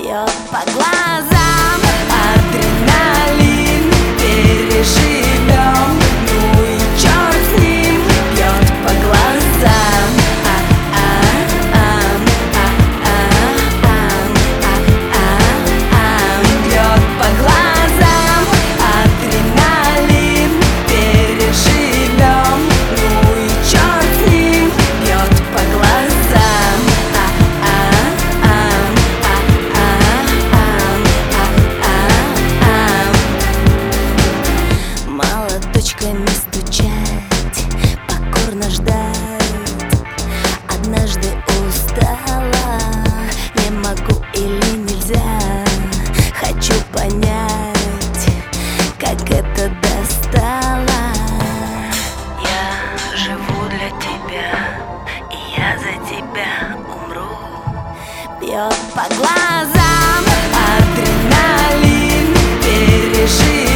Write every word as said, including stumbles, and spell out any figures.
Бьет по глазам адреналин, переживем, ну и черт с ним. Бьет по глазам, а-а-ам, а-а-ам, а-а-ам. Бьет по глазам адреналин, переживем, ну и черт с ним. Бьет по глазам, а-а-ам, молоточками стучать, покорно ждать. Однажды устала, не могу или нельзя. Хочу понять, как это достало. Я живу для тебя, и я за тебя умру. Бьет по глазам адреналин, переживем.